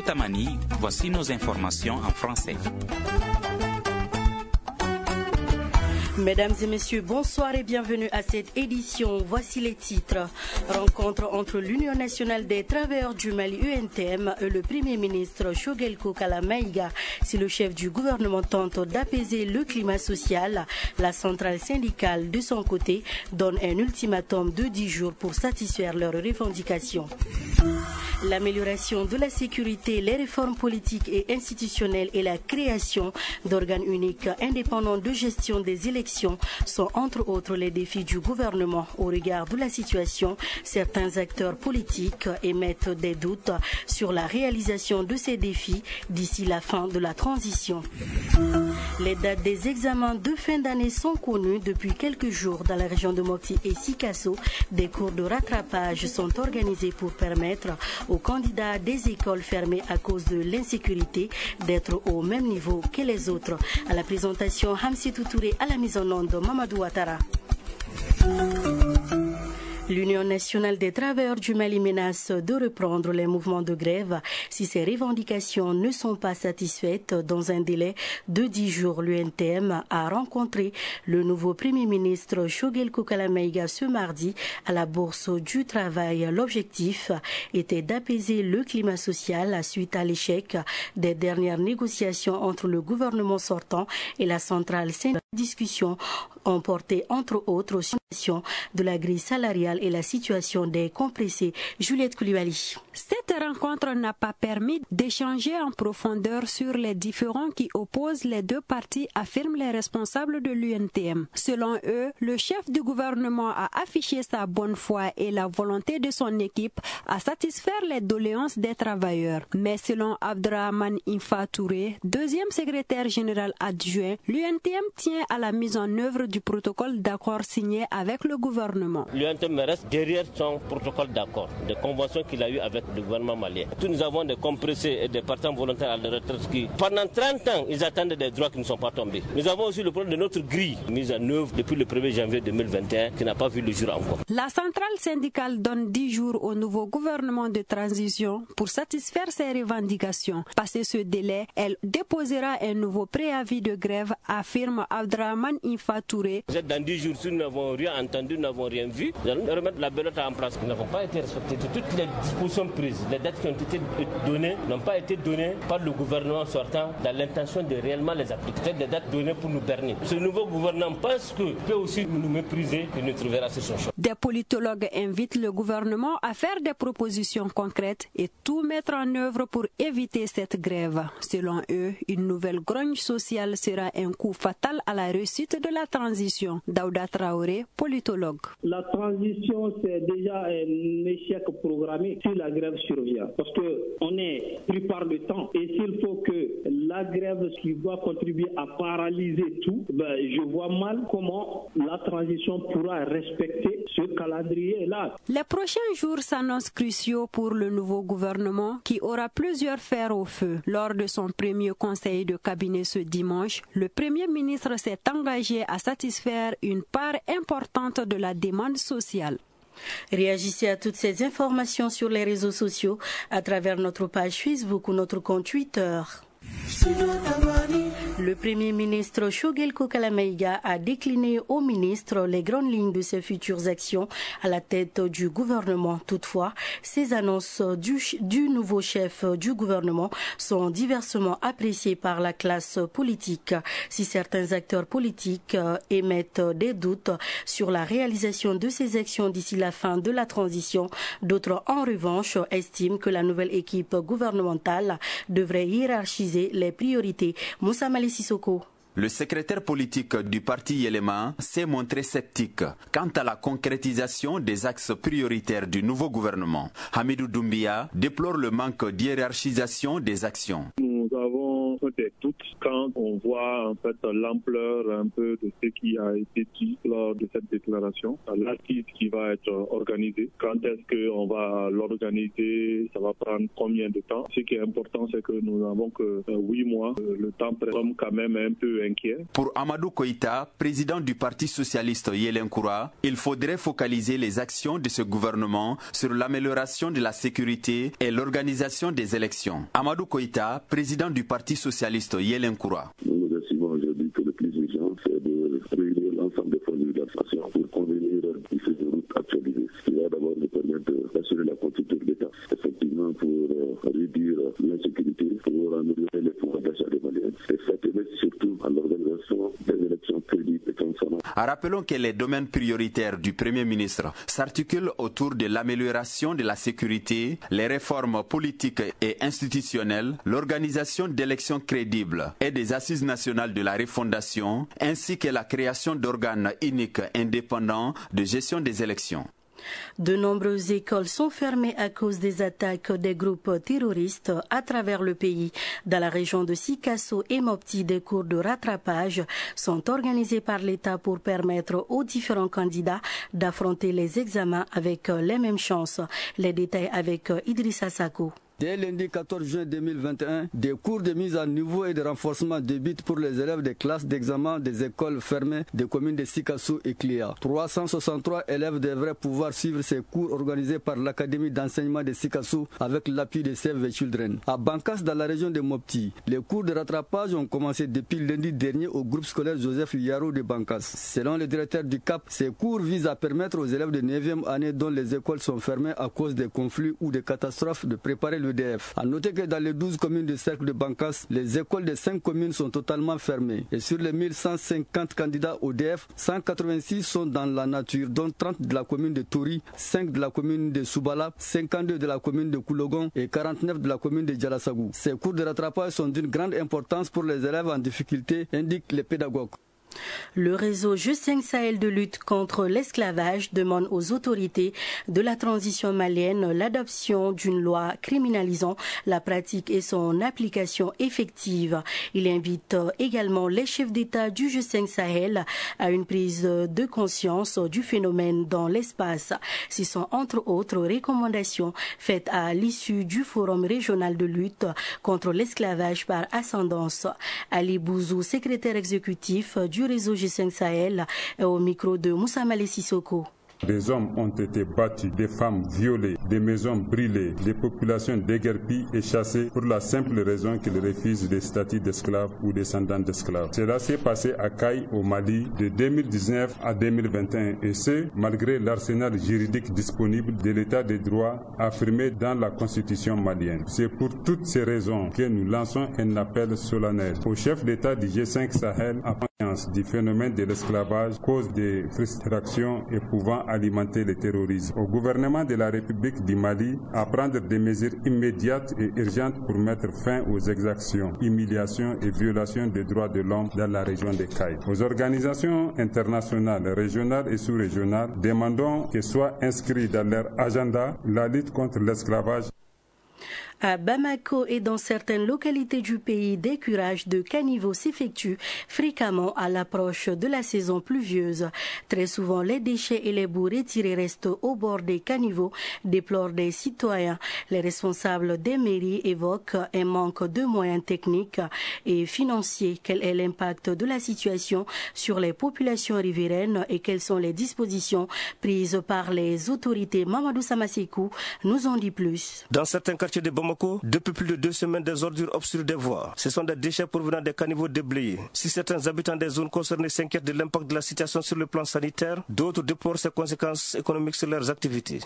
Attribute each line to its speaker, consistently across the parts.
Speaker 1: Tamani, voici nos informations en français.
Speaker 2: Mesdames et messieurs, bonsoir et bienvenue à cette édition. Voici les titres. Rencontre entre l'Union nationale des travailleurs du Mali UNTM et le Premier ministre Choguel Kokala Maïga. Si le chef du gouvernement tente d'apaiser le climat social, la centrale syndicale de son côté donne un ultimatum de 10 jours pour satisfaire leurs revendications. L'amélioration de la sécurité, les réformes politiques et institutionnelles et la création d'organes uniques indépendants de gestion des élections sont entre autres les défis du gouvernement. Au regard de la situation, certains acteurs politiques émettent des doutes sur la réalisation de ces défis d'ici la fin de la transition. Les dates des examens de fin d'année sont connues depuis quelques jours dans la région de Mopti et Sikasso. Des cours de rattrapage sont organisés pour permettre aux candidats des écoles fermées à cause de l'insécurité d'être au même niveau que les autres. À la présentation, Hamsi Toutouré, à la mise en onde, Mamadou Ouattara. L'Union nationale des travailleurs du Mali menace de reprendre les mouvements de grève si ces revendications ne sont pas satisfaites. Dans un délai de 10 jours, l'UNTM a rencontré le nouveau Premier ministre Choguel Kokala Maïga ce mardi à la Bourse du Travail. L'objectif était d'apaiser le climat social suite à l'échec des dernières négociations entre le gouvernement sortant et la centrale syndicale. Les discussions ont porté entre autres sur la question de la grille salariale et la situation des compressés. Juliette Koulibaly.
Speaker 3: Cette rencontre n'a pas permis d'échanger en profondeur sur les différends qui opposent les deux parties, affirment les responsables de l'UNTM. Selon eux, le chef du gouvernement a affiché sa bonne foi et la volonté de son équipe à satisfaire les doléances des travailleurs. Mais selon Abdrahman Infa Touré, deuxième secrétaire général adjoint, l'UNTM tient à la mise en œuvre du protocole d'accord signé avec le gouvernement.
Speaker 4: L'UNTM reste derrière son protocole d'accord, des conventions qu'il a eues avec le gouvernement malien. Nous avons des compressés et des partants volontaires à la retraite qui, pendant 30 ans, ils attendent des droits qui ne sont pas tombés. Nous avons aussi le problème de notre grille mise en œuvre depuis le 1er janvier 2021 qui n'a pas vu le jour encore.
Speaker 3: La centrale syndicale donne 10 jours au nouveau gouvernement de transition pour satisfaire ses revendications. Passé ce délai, elle déposera un nouveau préavis de grève, affirme Abdrahman Infa Touré.
Speaker 4: Dans 10 jours, si nous n'avons rien entendu, nous n'avons rien vu, nous allons remettre la belote en place. Nous n'avons pas été respectés. Toutes les dispositions prises, les dates qui ont été données n'ont pas été données par le gouvernement sortant dans l'intention de réellement les appliquer. C'est des dates données pour nous berner. Ce nouveau gouvernement pense que peut aussi nous mépriser et nous trouvera sur son chemin.
Speaker 3: Des politologues invitent le gouvernement à faire des propositions concrètes et tout mettre en œuvre pour éviter cette grève. Selon eux, une nouvelle grogne sociale sera un coup fatal à la réussite de la transition. Daouda Traoré, politologue.
Speaker 5: La transition, c'est déjà un échec programmé si la grève survient. Parce qu'on est pris par le temps. Et s'il faut que la grève qui va contribuer à paralyser tout, je vois mal comment la transition pourra respecter ce calendrier-là.
Speaker 3: Les prochains jours s'annoncent cruciaux pour le nouveau gouvernement qui aura plusieurs fers au feu. Lors de son premier conseil de cabinet ce dimanche, le Premier ministre s'est engagé à satisfaire une part importante de la demande sociale.
Speaker 2: Réagissez à toutes ces informations sur les réseaux sociaux à travers notre page Facebook ou notre compte Twitter. Le Premier ministre Choguel Kokala Maïga a décliné au ministre les grandes lignes de ses futures actions à la tête du gouvernement. Toutefois, ces annonces du nouveau chef du gouvernement sont diversement appréciées par la classe politique. Si certains acteurs politiques émettent des doutes sur la réalisation de ces actions d'ici la fin de la transition, d'autres en revanche estiment que la nouvelle équipe gouvernementale devrait hiérarchiser les priorités. Moussa Mali Sissoko.
Speaker 6: Le secrétaire politique du parti Yélema s'est montré sceptique quant à la concrétisation des axes prioritaires du nouveau gouvernement. Hamidou Doumbia déplore le manque d'hiérarchisation des actions.
Speaker 7: Nous avons des doutes doute quand on voit en fait l'ampleur un peu de ce qui a été dit lors de cette déclaration. L'assise qui va être organisée, quand est-ce qu'on va l'organiser, ça va prendre combien de temps. Ce qui est important, c'est que nous n'avons que 8 mois. Le temps sommes quand même un peu inquiets.
Speaker 6: Pour Amadou Koïta, président du Parti socialiste Yelenkoura, il faudrait focaliser les actions de ce gouvernement sur l'amélioration de la sécurité et l'organisation des élections. Amadou Koïta, président du Parti socialiste Yelenkoura.
Speaker 8: Nous estimons aujourd'hui que le plus urgent, c'est de réunir l'ensemble des forces de l'administration pour convenir d'une feuille de route actualisée, ce qui va d'abord nous permettre d'assurer la continuité de l'État, effectivement pour réduire l'insécurité, pour améliorer les pouvoirs d'achat des Maliens et s'atteler surtout à l'organisation des élections crédibles et transparentes.
Speaker 6: Rappelons que les domaines prioritaires du Premier ministre s'articulent autour de l'amélioration de la sécurité, les réformes politiques et institutionnelles, l'organisation d'élections crédibles et des assises nationales de la refondation, ainsi que la création d'organes uniques indépendants de gestion des élections.
Speaker 2: De nombreuses écoles sont fermées à cause des attaques des groupes terroristes à travers le pays. Dans la région de Sikasso et Mopti, des cours de rattrapage sont organisés par l'État pour permettre aux différents candidats d'affronter les examens avec les mêmes chances. Les détails avec Idrissa Sako.
Speaker 9: Dès lundi 14 juin 2021, des cours de mise à niveau et de renforcement débutent pour les élèves des classes d'examen des écoles fermées des communes de Sikasso et Clia. 363 élèves devraient pouvoir suivre ces cours organisés par l'Académie d'enseignement de Sikasso avec l'appui de Save the Children. À Bankas, dans la région de Mopti, les cours de rattrapage ont commencé depuis lundi dernier au groupe scolaire Joseph Yaro de Bankas. Selon le directeur du CAP, ces cours visent à permettre aux élèves de 9e année dont les écoles sont fermées à cause des conflits ou des catastrophes de préparer l'EDF. A noter que dans les 12 communes du cercle de Bankas, les écoles de 5 communes sont totalement fermées. Et sur les 1150 candidats au DF, 186 sont dans la nature, dont 30 de la commune de Tori, 5 de la commune de Soubala, 52 de la commune de Koulogon et 49 de la commune de Djalassagou. Ces cours de rattrapage sont d'une grande importance pour les élèves en difficulté, indiquent les pédagogues.
Speaker 2: Le réseau G5 Sahel de lutte contre l'esclavage demande aux autorités de la transition malienne l'adoption d'une loi criminalisant la pratique et son application effective. Il invite également les chefs d'État du G5 Sahel à une prise de conscience du phénomène dans l'espace. Ce sont entre autres recommandations faites à l'issue du forum régional de lutte contre l'esclavage par ascendance. Ali Bouzou, secrétaire exécutif du réseau G5 Sahel, au micro de Moussa Malé Sissoko.
Speaker 10: Des hommes ont été battus, des femmes violées, des maisons brûlées, des populations déguerpies et chassées pour la simple raison qu'ils refusent des statuts d'esclaves ou descendants d'esclaves. Cela s'est passé à Kaï au Mali de 2019 à 2021 et ce, malgré l'arsenal juridique disponible de l'état de droit affirmé dans la constitution malienne. C'est pour toutes ces raisons que nous lançons un appel solennel au chef d'État du G5 Sahel à conscience du phénomène de l'esclavage, cause de frustration et pouvant alimenter le terrorisme. Au gouvernement de la République du Mali à prendre des mesures immédiates et urgentes pour mettre fin aux exactions, humiliations et violations des droits de l'homme dans la région de Kaï. Aux organisations internationales, régionales et sous-régionales, demandons que soit inscrit dans leur agenda la lutte contre l'esclavage.
Speaker 2: À Bamako et dans certaines localités du pays, des curages de caniveaux s'effectuent fréquemment à l'approche de la saison pluvieuse. Très souvent, les déchets et les boues retirés restent au bord des caniveaux, déplorent des citoyens. Les responsables des mairies évoquent un manque de moyens techniques et financiers. Quel est l'impact de la situation sur les populations riveraines et quelles sont les dispositions prises par les autorités? Mamadou Samasekou nous en dit plus.
Speaker 4: Dans certains quartiers de Bamako, depuis plus de 2 semaines, des ordures obstruent des voies. Ce sont des déchets provenant des caniveaux déblayés. Si certains habitants des zones concernées s'inquiètent de l'impact de la situation sur le plan sanitaire, d'autres déplorent ses conséquences économiques sur leurs activités.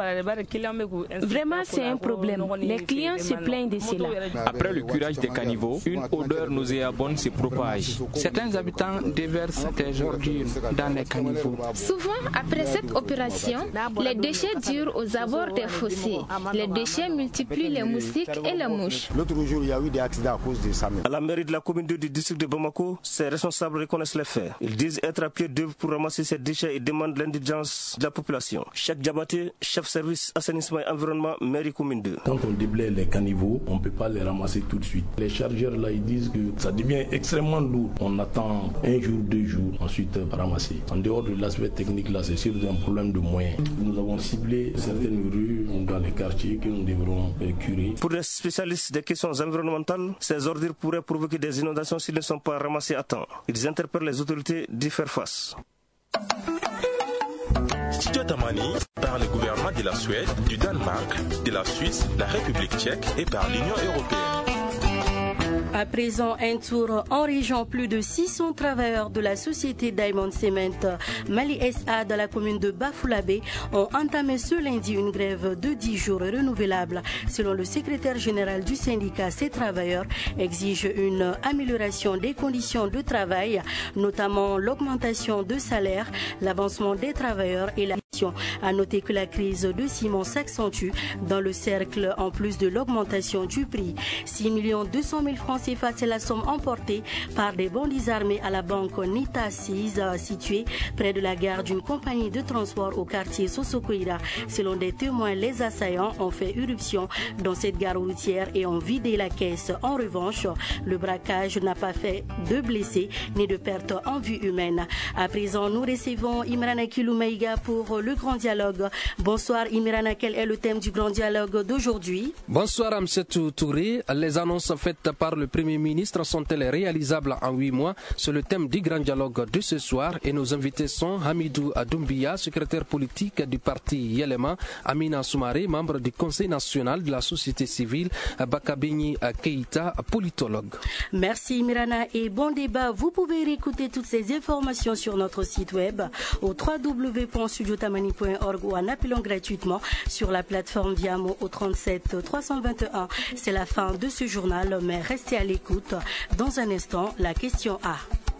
Speaker 11: Vraiment, c'est un problème. Les clients se plaignent de cela.
Speaker 1: Après le curage des caniveaux, une odeur nauséabonde se propage. Certains habitants déversent des ordures dans les caniveaux.
Speaker 11: Souvent, après cette opération, les déchets durent aux abords des fossés. Les déchets multiplient les moustiques et les mouches.
Speaker 12: L'autre jour, il y a eu des accidents à cause de ça.
Speaker 13: À la mairie de la commune 2 du district de Bamako, ces responsables reconnaissent les faits. Ils disent être à pied d'œuvre pour ramasser ces déchets et demandent l'indulgence de la population. Cheikh Diabaté, chef service assainissement et environnement, mairie commune 2.
Speaker 14: Quand on déblaye les caniveaux, on ne peut pas les ramasser tout de suite. Les chargeurs là, ils disent que ça devient extrêmement lourd. On attend 1 jour, 2 jours, ensuite ramasser. En dehors de l'aspect technique là, c'est sûr un problème de moyens. Nous avons ciblé certaines rues dans les quartiers que nous devrons curer.
Speaker 13: Pour les spécialistes des questions environnementales, ces ordures pourraient provoquer des inondations s'ils ne sont pas ramassés à temps. Ils interpellent les autorités d'y faire face.
Speaker 15: Studio Tamani par le gouvernement de la Suède, du Danemark, de la Suisse, la République tchèque et par l'Union européenne.
Speaker 2: À présent, un tour en région. Plus de 600 travailleurs de la société Diamond Cement Mali SA de la commune de Bafoulabé ont entamé ce lundi une grève de 10 jours renouvelable. Selon le secrétaire général du syndicat, ces travailleurs exigent une amélioration des conditions de travail, notamment l'augmentation de salaire, l'avancement des travailleurs et la mission. À noter que la crise de ciment s'accentue dans le cercle en plus de l'augmentation du prix. 6 200 000 francs CFA, c'est la somme emportée par des bandits armés à la banque Nita 6 située près de la gare d'une compagnie de transport au quartier Sosokoira. Selon des témoins, les assaillants ont fait irruption dans cette gare routière et ont vidé la caisse. En revanche, le braquage n'a pas fait de blessés ni de pertes en vie humaine. À présent, nous recevons Imrana Kiloumaïga pour le grand dialogue. Bonsoir Imrana, quel est le thème du grand dialogue d'aujourd'hui?
Speaker 16: Bonsoir Amsetou Touré. Les annonces faites par le Premier ministre sont-elles réalisables en 8 mois? C'est le thème du grand dialogue de ce soir et nos invités sont Hamidou Doumbia, secrétaire politique du parti Yelema, Amina Soumaré, membre du Conseil national de la société civile, Bakabini Keïta, politologue.
Speaker 2: Merci Mirana et bon débat. Vous pouvez réécouter toutes ces informations sur notre site web au www.studiotamani.org ou en appelant gratuitement sur la plateforme Viamo au 37 321. C'est la fin de ce journal, mais restez à l'écoute. Dans un instant, la question A.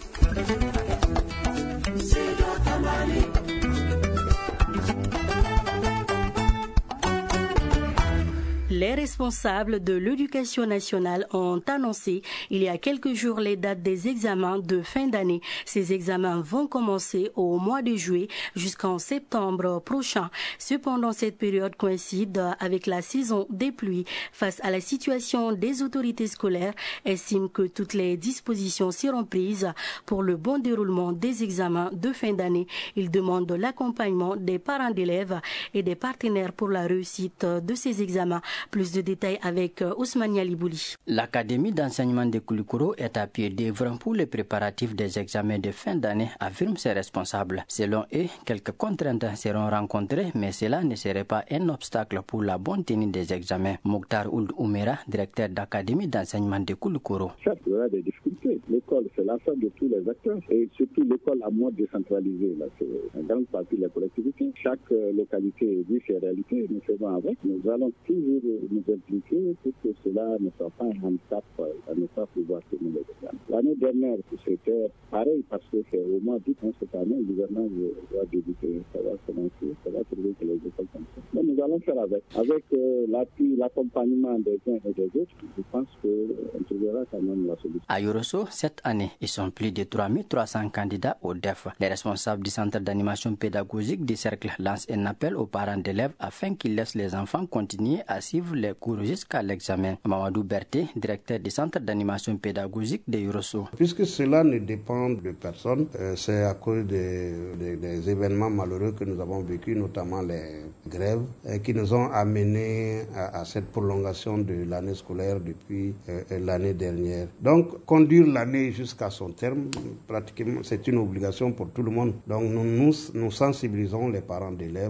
Speaker 2: Les responsables de l'éducation nationale ont annoncé il y a quelques jours les dates des examens de fin d'année. Ces examens vont commencer au mois de juillet jusqu'en septembre prochain. Cependant, cette période coïncide avec la saison des pluies. Face à la situation, des autorités scolaires estiment que toutes les dispositions seront prises pour le bon déroulement des examens de fin d'année. Ils demandent l'accompagnement des parents d'élèves et des partenaires pour la réussite de ces examens. Plus de détails avec Ousmane Yalibouli.
Speaker 17: L'Académie d'enseignement de Koulikoro est à pied d'œuvre pour les préparatifs des examens de fin d'année, affirment ses responsables. Selon eux, quelques contraintes seront rencontrées, mais cela ne serait pas un obstacle pour la bonne tenue des examens. Mokhtar Ould Oumera, directeur d'Académie d'enseignement de Koulikoro.
Speaker 8: Certes, il y aura des difficultés. L'école, c'est l'ensemble de tous les acteurs et surtout l'école à mode décentralisée. Là, c'est une grande partie de la collectivité. Chaque localité vit ses réalités. Nous faisons avec. Nous allons toujours nous impliquer pour que cela ne soit pas un handicap à ne pas pouvoir tenir les examens. L'année dernière, c'était pareil parce que c'est au mois d'août, cette année, le gouvernement va débuter, ça va commencer, ça va trouver que les écoles comme ça. Mais nous allons faire avec. Avec l'appui, l'accompagnement des uns et des autres, je pense qu'on trouvera quand même la solution.
Speaker 17: À Yorosso, cette année, ils sont plus de 3300 candidats au DEF. Les responsables du centre d'animation pédagogique du cercle lancent un appel aux parents d'élèves afin qu'ils laissent les enfants continuer à suivre les cours jusqu'à l'examen. Mamadou Berté, directeur du centre d'animation pédagogique de Yorosso.
Speaker 18: Puisque cela ne dépend de personne, c'est à cause des événements malheureux que nous avons vécus, notamment les grèves, qui nous ont amenés à cette prolongation de l'année scolaire depuis l'année dernière. Donc, conduire l'année jusqu'à son terme, pratiquement, c'est une obligation pour tout le monde. Donc, nous sensibilisons les parents d'élèves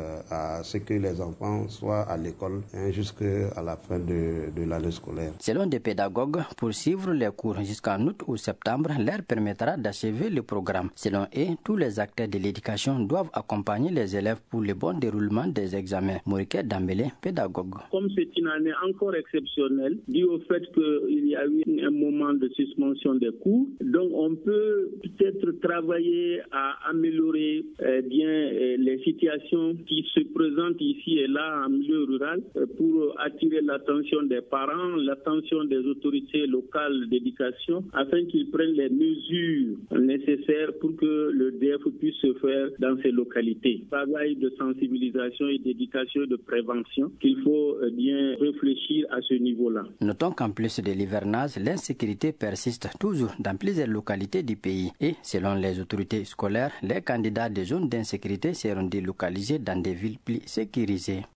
Speaker 18: à ce que les enfants soient à l'école jusqu'à la fin de l'année scolaire.
Speaker 17: Selon des pédagogues, poursuivre les cours jusqu'en août ou septembre leur permettra d'achever le programme. Selon eux, tous les acteurs de l'éducation doivent accompagner les élèves pour le bon déroulement des examens. Moriké Dambélé, pédagogue.
Speaker 5: Comme c'est une année encore exceptionnelle, dû au fait qu'il y a eu un moment de suspension des cours, donc on peut peut-être travailler à améliorer bien les situations qui se présentent ici et là en milieu rural pour pour attirer l'attention des parents, l'attention des autorités locales d'éducation, afin qu'ils prennent les mesures nécessaires pour que le DEF puisse se faire dans ces localités. Travail de sensibilisation et d'éducation et de prévention, qu'il faut bien réfléchir à ce niveau-là.
Speaker 17: Notons qu'en plus de l'hivernage, l'insécurité persiste toujours dans plusieurs localités du pays et, selon les autorités scolaires, les candidats des zones d'insécurité seront délocalisés dans des villes plus sécurisées.